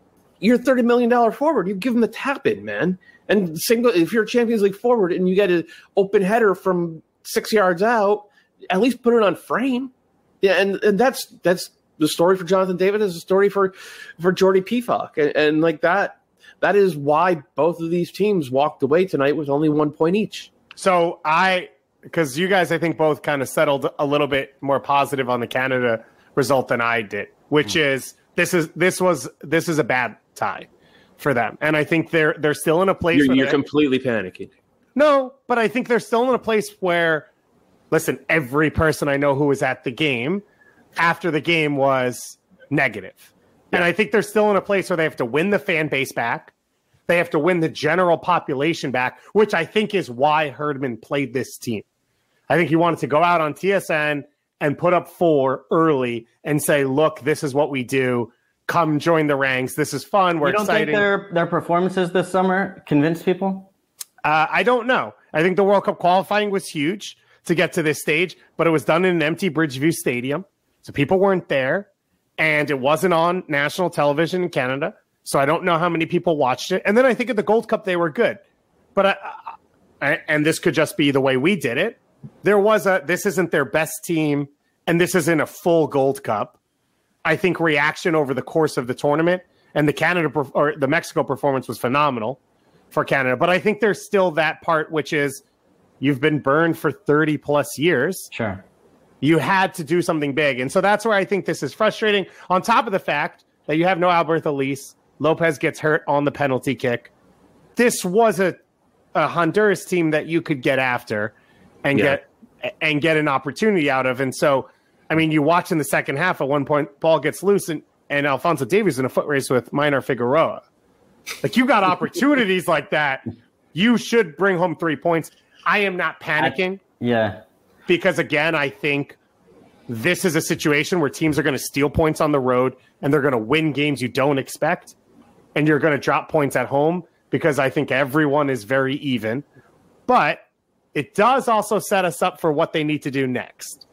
you're a thirty million dollars forward. You give him the tap in, man. And single, if you're a Champions League forward and you get an open header from six yards out, at least put it on frame. Yeah, and, and that's that's the story for Jonathan David is a story for for Jordy Pefok. And, and like that, that is why both of these teams walked away tonight with only one point each. So I, because you guys, I think both kind of settled a little bit more positive on the Canada result than I did, which mm. is this is this was this is a bad tie for them, and I think they're they're still in a place. You're, where you're completely panicking. No, but I think they're still in a place where, listen, every person I know who was at the game after the game was negative, yeah. and I think they're still in a place where they have to win the fan base back. They have to win the general population back, which I think is why Herdman played this team. I think he wanted to go out on T S N and put up four early and say, look, this is what we do. Come join the ranks. This is fun. We're you don't exciting. think their, their performances this summer convinced people? Uh, I don't know. I think the World Cup qualifying was huge to get to this stage, but it was done in an empty Bridgeview Stadium. So people weren't there, and it wasn't on national television in Canada. So I don't know how many people watched it. And then I think at the Gold Cup, they were good. But I, I, and this could just be the way we did it. There was a, this isn't their best team, and this isn't a full Gold Cup. I think reaction over the course of the tournament and the Canada or the Mexico performance was phenomenal for Canada. But I think there's still that part, which is you've been burned for thirty plus years. Sure. You had to do something big. And so that's where I think this is frustrating. On top of the fact that you have no Alberth Elise, Lopez gets hurt on the penalty kick. This was a, a Honduras team that you could get after and yeah. get and get an opportunity out of. And so, I mean, you watch in the second half, at one point, ball gets loose and, and Alphonso Davies in a foot race with Minor Figueroa. Like, you got opportunities like that. You should bring home three points. I am not panicking. I, yeah. Because, again, I think this is a situation where teams are going to steal points on the road and they're going to win games you don't expect. And you're going to drop points at home because I think everyone is very even. But it does also set us up for what they need to do next.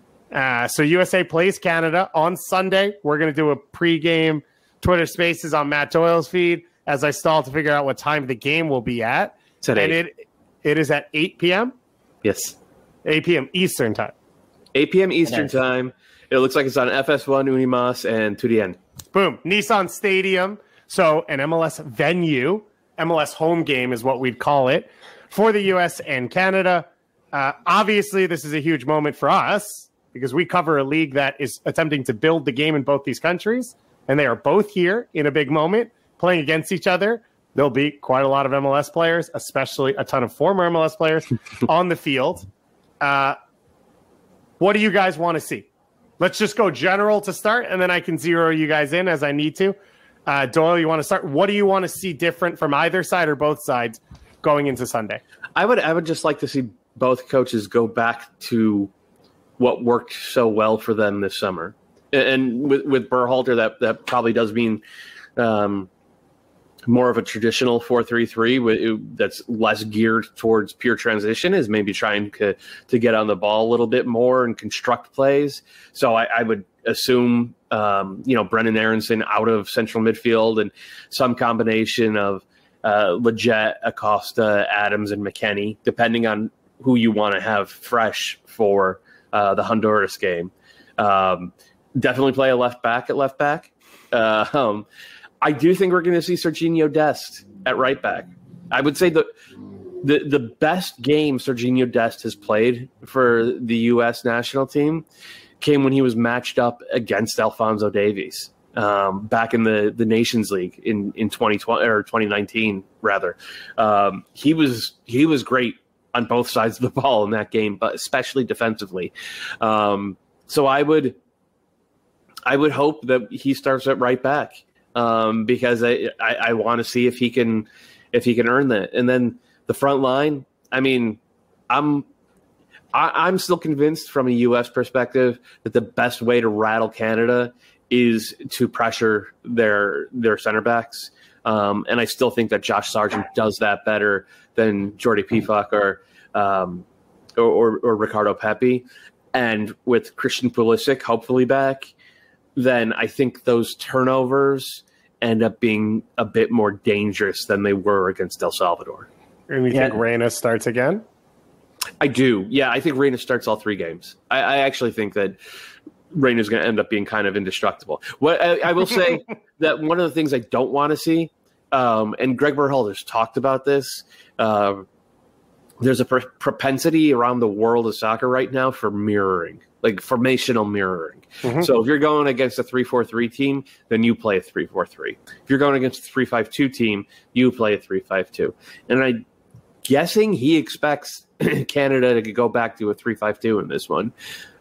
Uh, so U S A plays Canada on Sunday. We're going to do a pregame Twitter Spaces on Matt Doyle's feed as I stall to figure out what time the game will be at. It's at and eight. it it is at eight p.m.? Yes. eight p.m. Eastern time. eight p.m. Eastern time. It looks like it's on F S one, Unimas, and two D N. Boom. Nissan Stadium. So an M L S venue, M L S home game is what we'd call it, for the U S and Canada. Uh, obviously, this is a huge moment for us because we cover a league that is attempting to build the game in both these countries, and they are both here in a big moment playing against each other. There'll be quite a lot of M L S players, especially a ton of former M L S players on the field. Uh, what do you guys want to see? Let's just go general to start, and then I can zero you guys in as I need to. Uh, Doyle, you want to start? What do you want to see different from either side or both sides going into Sunday? I would I would just like to see both coaches go back to what worked so well for them this summer. And with, with Berhalter, that, that probably does mean um, more of a traditional four three three that's less geared towards pure transition, is maybe trying to, to get on the ball a little bit more and construct plays. So I, I would assume, um, you know, Brennan Aronson out of central midfield and some combination of uh, Leggett, Acosta, Adams, and McKennie, depending on who you want to have fresh for uh, the Honduras game. Um, definitely play a left back at left back. Uh, um, I do think we're going to see Serginho Dest at right back. I would say the the the best game Serginho Dest has played for the U S national team came when he was matched up against Alphonso Davies um, back in the, the Nations League in, in twenty twenty or twenty nineteen rather. Um, he was he was great on both sides of the ball in that game, but especially defensively. Um, so I would I would hope that he starts at right back. Um, because I, I, I want to see if he can if he can earn that. And then the front line, I mean, I'm I, I'm still convinced from a U S perspective that the best way to rattle Canada is to pressure their their center backs. Um, and I still think that Josh Sargent does that better than Jordy Pefok or, um, or, or or Ricardo Pepi. And with Christian Pulisic hopefully back, then I think those turnovers end up being a bit more dangerous than they were against El Salvador. And you Yeah. think Reyna starts again? I do. Yeah, I think Reyna starts all three games. I, I actually think that Reyna's going to end up being kind of indestructible. What I, I will say that one of the things I don't want to see, um, and Greg Berhalter's talked about this, uh, there's a pr- propensity around the world of soccer right now for mirroring, like formational mirroring. Mm-hmm. So if you're going against a three four three team, then you play a three four three. If you're going against a three five two team, you play a three five two. And I'm guessing he expects Canada to go back to a three five two in this one.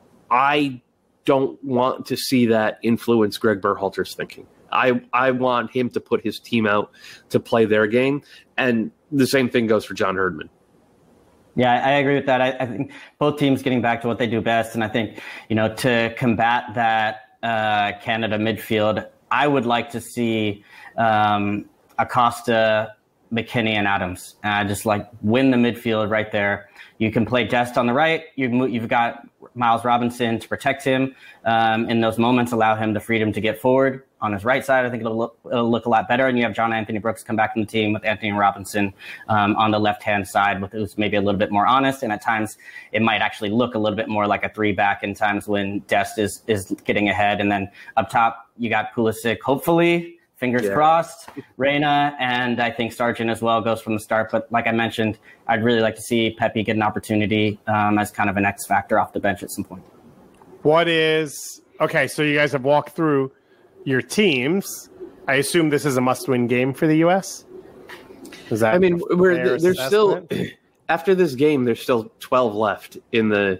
I don't want to see that influence Greg Berhalter's thinking. I, I want him to put his team out to play their game. And the same thing goes for John Herdman. Yeah, I agree with that. I, I think both teams getting back to what they do best. And I think, you know, to combat that uh, Canada midfield, I would like to see um, Acosta, McKinney, and Adams. Uh, just like win the midfield right there. You can play Dest on the right. You've, you've got Miles Robinson to protect him um, in those moments, allow him the freedom to get forward on his right side. I think it'll look, it'll look a lot better. And you have John Anthony Brooks come back in the team with Anthony Robinson um, on the left-hand side, with who's maybe a little bit more honest. And at times it might actually look a little bit more like a three back in times when Dest is, is getting ahead. And then up top, you got Pulisic, hopefully, fingers yeah. crossed, Reyna, and I think Sargent as well goes from the start. But like I mentioned, I'd really like to see Pepe get an opportunity um, as kind of an X factor off the bench at some point. What is okay? So you guys have walked through your teams. I assume this is a must-win game for the U S. Is that? I mean, we're there's assessment? still after this game, there's still twelve left in the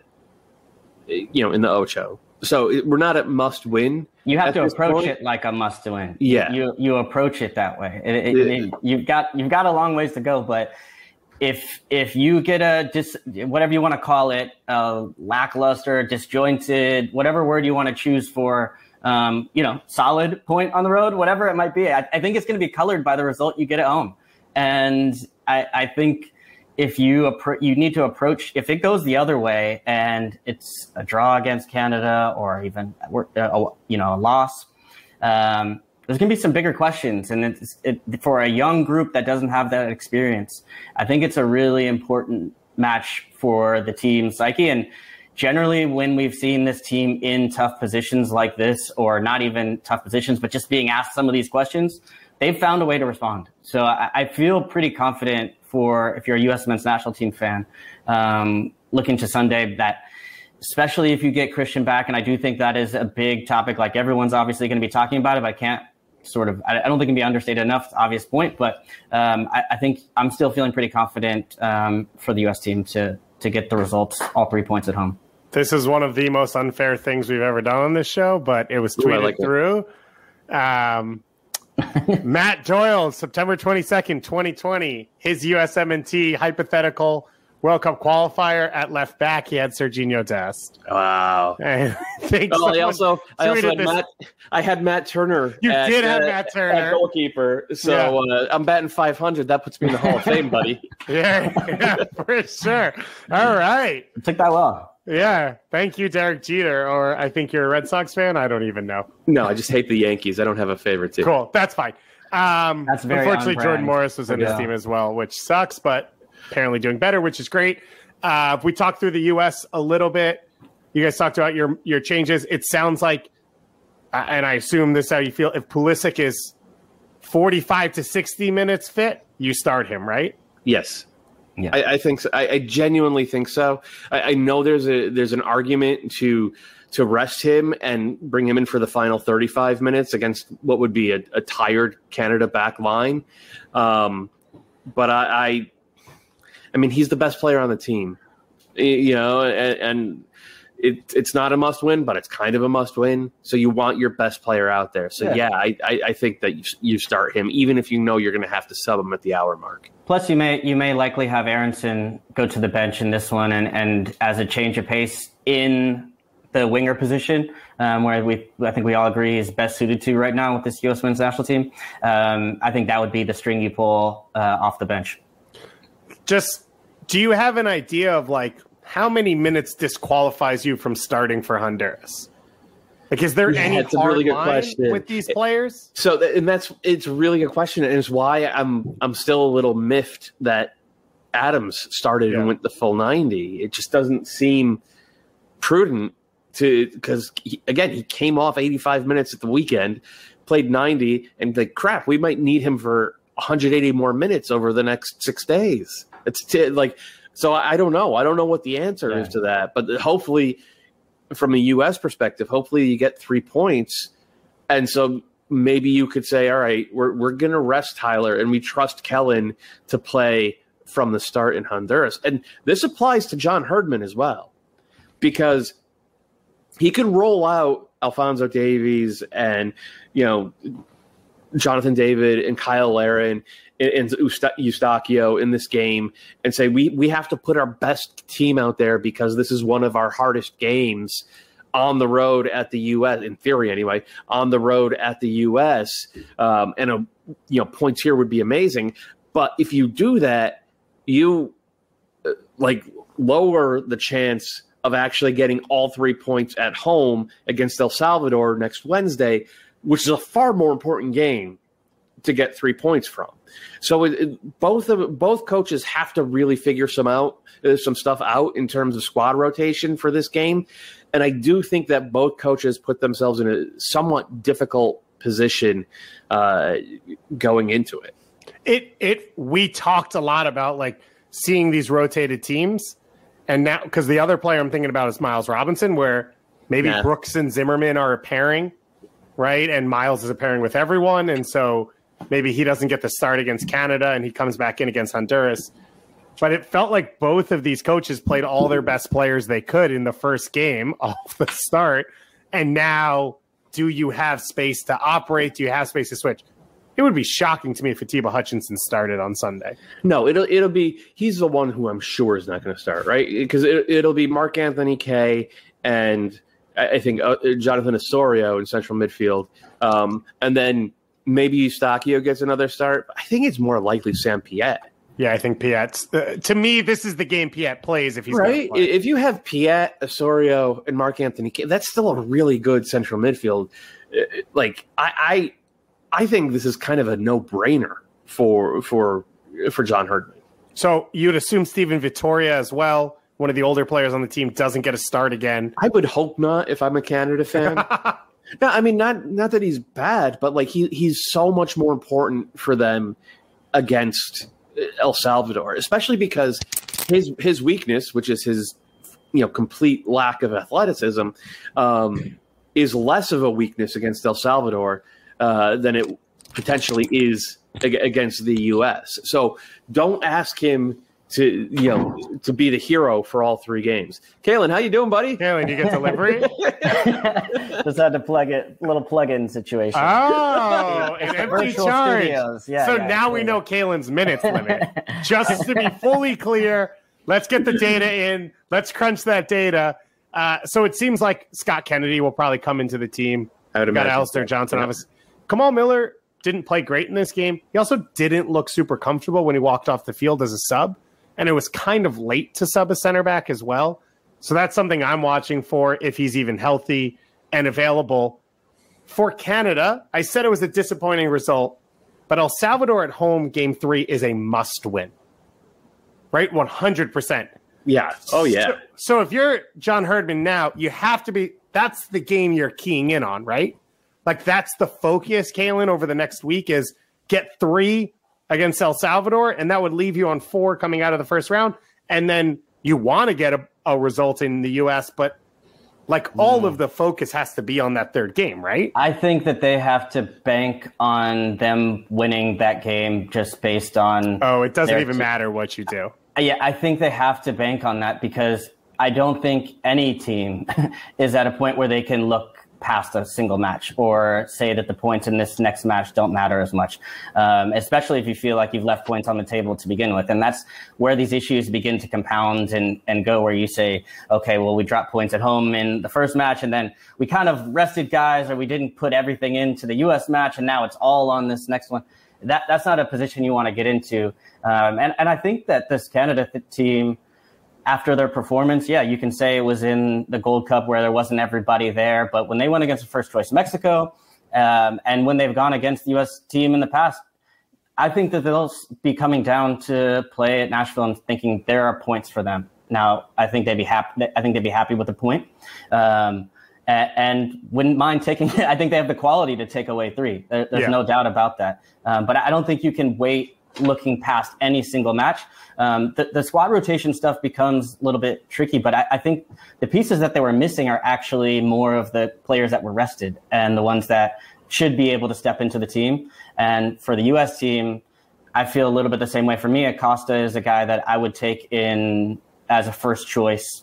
you know in the Ocho. So it, we're not at must-win. You have at to approach point. it like a must-win. Yeah, you you approach it that way. It, it, it, it, you've got you've got a long ways to go, but if if you get a dis, whatever you want to call it, uh, lackluster, disjointed, whatever word you want to choose for, um, you know, solid point on the road, whatever it might be, I, I think it's going to be colored by the result you get at home, and I, I think. If you appro- you need to approach, if it goes the other way and it's a draw against Canada or even a, you know a loss, um, there's going to be some bigger questions. And it's, it, for a young group that doesn't have that experience, I think it's a really important match for the team's psyche. And generally, when we've seen this team in tough positions like this, or not even tough positions, but just being asked some of these questions, they've found a way to respond. So I, I feel pretty confident for, if you're a U S men's national team fan, um, looking to Sunday, that especially if you get Christian back, and I do think that is a big topic, like everyone's obviously going to be talking about it, but I can't sort of, I, I don't think it can be understated enough, obvious point, but um, I, I think I'm still feeling pretty confident um, for the U S team to to get the results, all three points at home. This is one of the most unfair things we've ever done on this show, but it was tweeted Ooh, like through. Um, Matt Doyle, September twenty-second, twenty twenty, his U S M N T hypothetical World Cup qualifier at left back, he had Serginho Dest. Wow. I think oh, I also, I, also had this. Matt, I had Matt Turner. You at, did have uh, Matt Turner. At goalkeeper. So yeah. uh, I'm batting five hundred. That puts me in the Hall of Fame, buddy. yeah, yeah, for sure. All right. You took that well. Yeah. Thank you, Derek Jeter. Or I think you're a Red Sox fan. I don't even know. No, I just hate the Yankees. I don't have a favorite team. Cool. That's fine. Um, That's very unfortunately, Jordan Morris was in yeah. his team as well, which sucks, but apparently doing better, which is great. Uh, we talked through the U S a little bit. You guys talked about your your changes. It sounds like, uh, and I assume this is how you feel, if Pulisic is forty-five to sixty minutes fit, you start him, right? Yes. Yeah. I, I think so. I, I genuinely think so. I, I know there's a there's an argument to to rest him and bring him in for the final thirty-five minutes against what would be a, a tired Canada back line. Um, but I, I, I mean, he's the best player on the team, you know, and, and it, it's not a must win, but it's kind of a must win. So you want your best player out there. So yeah, yeah I, I, I think that you, you start him, even if you know you're going to have to sub him at the hour mark. Plus, you may you may likely have Aronson go to the bench in this one, and, and as a change of pace in the winger position, um, where we I think we all agree is best suited to right now with this U S men's national team. Um, I think that would be the string you pull uh, off the bench. Just, do you have an idea of like how many minutes disqualifies you from starting for Honduras? Like, is there Yeah, any it's a hard really good line question. with these players? So, th- and that's it's a really good question, and it's why I'm I'm still a little miffed that Adams started Yeah. and went the full ninety. It just doesn't seem prudent to because again he came off eighty-five minutes at the weekend, played ninety, and like crap, we might need him for one hundred eighty more minutes over the next six days. It's t- like so I don't know. I don't know what the answer Yeah. is to that, but hopefully, from a U S perspective, hopefully you get three points, and so maybe you could say, all right, we're we're gonna rest Tyler, and we trust Kellen to play from the start in Honduras. And this applies to John Herdman as well, because he could roll out Alphonso Davies and, you know, Jonathan David and Kyle Larin and, and Eustachio in this game and say, we, we have to put our best team out there because this is one of our hardest games on the road at the U S, in theory anyway, on the road at the U S. Um, and, a, you know, points here would be amazing. But if you do that, you uh, like lower the chance of actually getting all three points at home against El Salvador next Wednesday, which is a far more important game to get three points from. So it, it, both of both coaches have to really figure some out uh, some stuff out in terms of squad rotation for this game, and I do think that both coaches put themselves in a somewhat difficult position uh, going into it. It it we talked a lot about like seeing these rotated teams, and now because the other player I'm thinking about is Miles Robinson, where maybe Yeah. Brooks and Zimmerman are a pairing, right? And Miles is a pairing with everyone, and so maybe he doesn't get the start against Canada, and he comes back in against Honduras. But it felt like both of these coaches played all their best players they could in the first game off the start, and now do you have space to operate? Do you have space to switch? It would be shocking to me if Atiba Hutchinson started on Sunday. No, it'll it'll be he's the one who I'm sure is not going to start, right? Because it, it'll be Mark Anthony Kaye and I, I think uh, Jonathan Osorio in central midfield, um, and then maybe Eustachio gets another start. I think it's more likely Sam Piette. Yeah, I think Piette's uh, to me. This is the game Piette plays if he's Right. Play. If you have Piette, Osorio, and Mark Anthony Kaye, that's still a really good central midfield. Uh, Like I. I I think this is kind of a no-brainer for for for John Herdman. So you'd assume Steven Vittoria as well, one of the older players on the team, doesn't get a start again. I would hope not if I'm a Canada fan. No, I mean not not that he's bad, but like he he's so much more important for them against El Salvador, especially because his his weakness, which is his you know complete lack of athleticism, um, is less of a weakness against El Salvador uh, than it potentially is ag- against the U S. So don't ask him to you know to be the hero for all three games. Kalen, how you doing, buddy? Kalen, you get delivery? Just had to plug it, little plug-in situation. Oh, an empty Virtual charge. studios. Yeah, so yeah, now yeah, we yeah. know Kalen's minutes limit. Just to be fully clear, let's get the data in. Let's crunch that data. Uh, so it seems like Scott Kennedy will probably come into the team. I would Got imagine Alistair so. Johnson. Yeah. Obviously. Kamal Miller didn't play great in this game. He also didn't look super comfortable when he walked off the field as a sub. And it was kind of late to sub a center back as well. So that's something I'm watching for if he's even healthy and available. For Canada, I said it was a disappointing result, but El Salvador at home, game three, is a must win. Right? one hundred percent. Yeah. Oh, yeah. So, so if you're John Herdman now, you have to be, that's the game you're keying in on, right? Like that's the focus, Kalen, over the next week is get three against El Salvador, and that would leave you on four coming out of the first round. And then you want to get a, a result in the U S, but like all of the focus has to be on that third game, right? I think that they have to bank on them winning that game just based on. Oh, it doesn't their even te- matter what you do. Yeah, I think they have to bank on that because I don't think any team is at a point where they can look past a single match or say that the points in this next match don't matter as much, um, especially if you feel like you've left points on the table to begin with. And that's where these issues begin to compound and, and go where you say, okay, well, we dropped points at home in the first match and then we kind of rested guys or we didn't put everything into the U S match and now it's all on this next one. That That's not a position you want to get into. Um, and, and I think that this Canada th- team after their performance, yeah, you can say it was in the Gold Cup where there wasn't everybody there. But when they went against the first choice Mexico, um, and when they've gone against the U S team in the past, I think that they'll be coming down to play at Nashville and thinking there are points for them. Now, I think they'd be happy. I think they'd be happy with the point, um, and, and wouldn't mind taking. I think they have the quality to take away three. There, there's yeah. no doubt about that. Um, but I don't think you can wait looking past any single match. Um, the, the squad rotation stuff becomes a little bit tricky, but I, I think the pieces that they were missing are actually more of the players that were rested and the ones that should be able to step into the team. And for the U S team, I feel a little bit the same way. For me, Acosta is a guy that I would take in as a first choice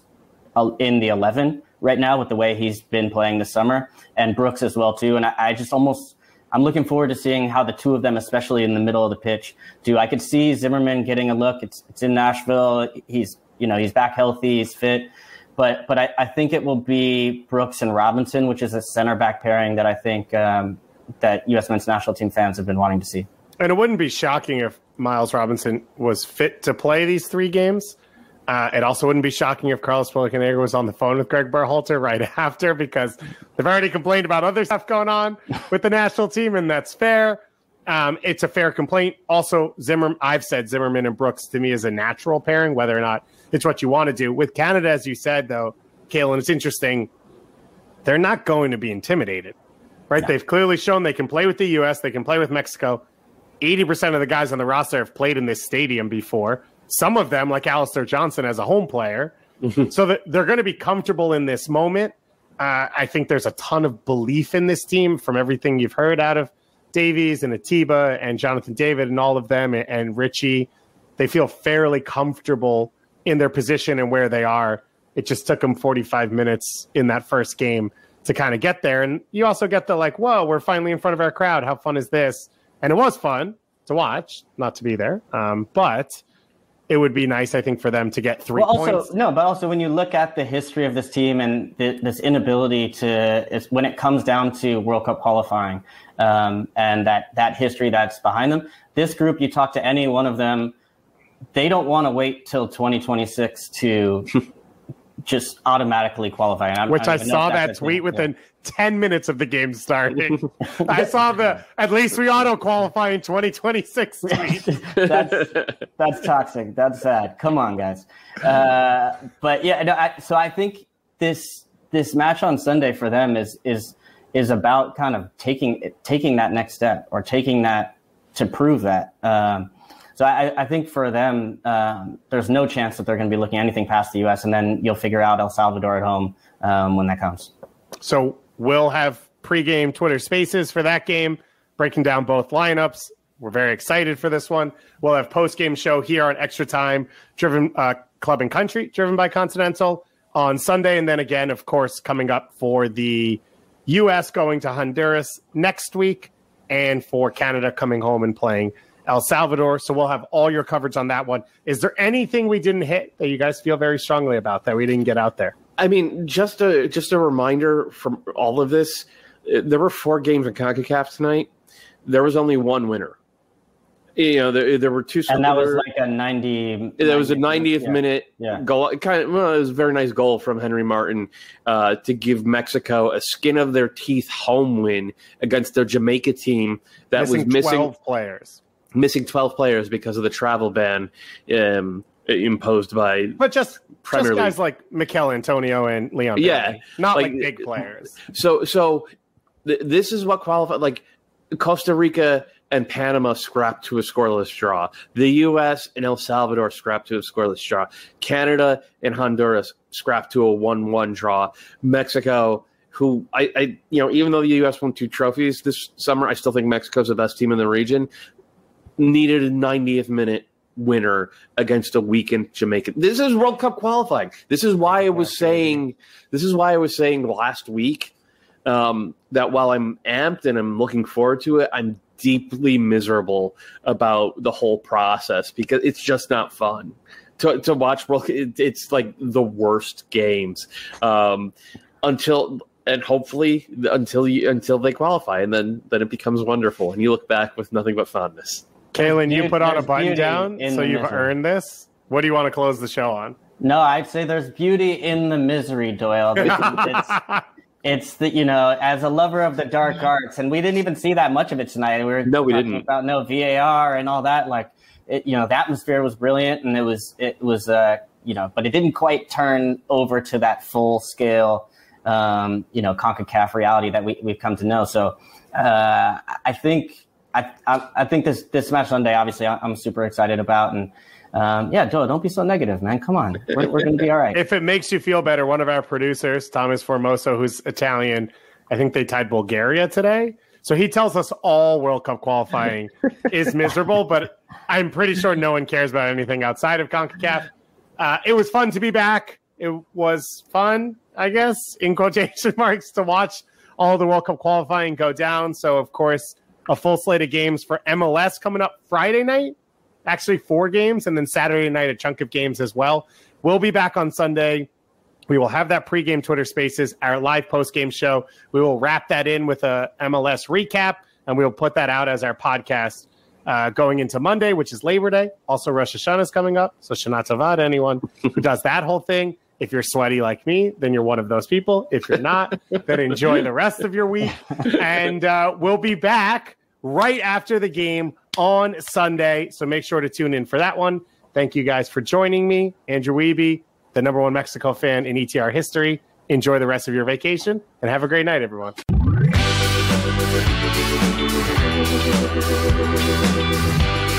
in the eleven right now with the way he's been playing this summer, and Brooks as well too. And I, I just almost, I'm looking forward to seeing how the two of them, especially in the middle of the pitch, do. I could see Zimmerman getting a look. It's it's in Nashville. He's, you know, he's back healthy, he's fit. But but I, I think it will be Brooks and Robinson, which is a center back pairing that I think um, that U S men's national team fans have been wanting to see. And it wouldn't be shocking if Miles Robinson was fit to play these three games. Uh, it also wouldn't be shocking if Carlos Bocanegra was on the phone with Greg Berhalter right after, because they've already complained about other stuff going on with the national team, and that's fair. Um, it's a fair complaint. Also, Zimmer, I've said Zimmerman and Brooks to me is a natural pairing, whether or not it's what you want to do. With Canada, as you said, though, Kalen, it's interesting. They're not going to be intimidated, right? No. They've clearly shown they can play with the U S, they can play with Mexico. eighty percent of the guys on the roster have played in this stadium before. Some of them, like Alistair Johnson, as a home player. Mm-hmm. So that they're going to be comfortable in this moment. Uh, I think there's a ton of belief in this team from everything you've heard out of Davies and Atiba and Jonathan David and all of them, and, and Richie. They feel fairly comfortable in their position and where they are. It just took them forty-five minutes in that first game to kind of get there. And you also get the like, whoa, we're finally in front of our crowd. How fun is this? And it was fun to watch, not to be there. Um, but it would be nice, I think, for them to get three well, also, points. No, but also when you look at the history of this team and the, this inability to, is when it comes down to World Cup qualifying um, and that, that history that's behind them, this group, you talk to any one of them, they don't want to wait till twenty twenty-six to just automatically qualify. And I, Which I, I saw that tweet thing. within yeah. ten minutes of the game starting. I saw the at least we auto qualify in twenty twenty-six tweet. that's that's toxic. That's sad. Come on, guys. Uh, but yeah, no, I, so I think this this match on Sunday for them is is is about kind of taking taking that next step or taking that to prove that. Um, So I, I think for them, um, there's no chance that they're going to be looking anything past the U S, and then you'll figure out El Salvador at home um, when that comes. So we'll have pregame Twitter Spaces for that game, breaking down both lineups. We're very excited for this one. We'll have postgame show here on Extra Time, driven uh, Club and Country, driven by Continental on Sunday, and then again, of course, coming up for the U S going to Honduras next week, and for Canada coming home and playing El Salvador. So we'll have all your coverage on that one. Is there anything we didn't hit that you guys feel very strongly about that we didn't get out there? I mean, just a just a reminder from all of this, there were four games in CONCACAF tonight. There was only one winner. You know, there, there were two. And that was like a ninety. That was a ninetieth yeah. minute yeah. goal. Kind of, well, it was a very nice goal from Henry Martin uh, to give Mexico a skin of their teeth home win against their Jamaica team that missing was missing twelve players. Missing twelve players because of the travel ban um, imposed by. But just, Premier just guys League. like Mikel Antonio and Leon. Yeah, Bailey, not like, like big players. So, so th- this is what qualified. Like Costa Rica and Panama scrapped to a scoreless draw. The U S and El Salvador scrapped to a scoreless draw. Canada and Honduras scrapped to a one-one draw. Mexico, who I, I, you know, even though the U S won two trophies this summer, I still think Mexico's the best team in the region. Needed a ninetieth minute winner against a weakened Jamaican. This is World Cup qualifying. This is why I was saying. This is why I was saying last week um, that while I'm amped and I'm looking forward to it, I'm deeply miserable about the whole process because it's just not fun to to watch. World, it, it's like the worst games um, until. And hopefully until you, until they qualify, and then, then it becomes wonderful, and you look back with nothing but fondness. Kaylin, you Dude, put on a there's button beauty down, in so the you've misery. earned this. What do you want to close the show on? No, I'd say there's beauty in the misery, Doyle. It's, it's the, you know, as a lover of the dark arts, and we didn't even see that much of it tonight. We were no, we talking didn't. about no V A R and all that. Like, it, you know, the atmosphere was brilliant, and it was, it was, uh, you know, but it didn't quite turn over to that full scale, um, you know, CONCACAF reality that we, we've come to know. So uh, I think, I, I, I think this, this match Sunday, obviously, I'm super excited about, and. Um, yeah, Joe, don't be so negative, man. Come on. We're, we're going to be all right. If it makes you feel better, one of our producers, Thomas Formoso, who's Italian, I think they tied Bulgaria today. So he tells us all World Cup qualifying is miserable, but I'm pretty sure no one cares about anything outside of CONCACAF. Uh, it was fun to be back. It was fun, I guess, in quotation marks, to watch all the World Cup qualifying go down. So, of course, a full slate of games for M L S coming up Friday night. Actually, four games, and then Saturday night, a chunk of games as well. We'll be back on Sunday. We will have that pregame Twitter Spaces, our live postgame show. We will wrap that in with a M L S recap, and we will put that out as our podcast uh, going into Monday, which is Labor Day. Also, Rosh Hashanah is coming up, so Shana Tova to anyone who does that whole thing. If you're sweaty like me, then you're one of those people. If you're not, then enjoy the rest of your week. And uh, we'll be back right after the game on Sunday, so make sure to tune in for that one. Thank you guys for joining me. Andrew Wiebe, the number one Mexico fan in E T R history. Enjoy the rest of your vacation, and have a great night, everyone. We'll be right back.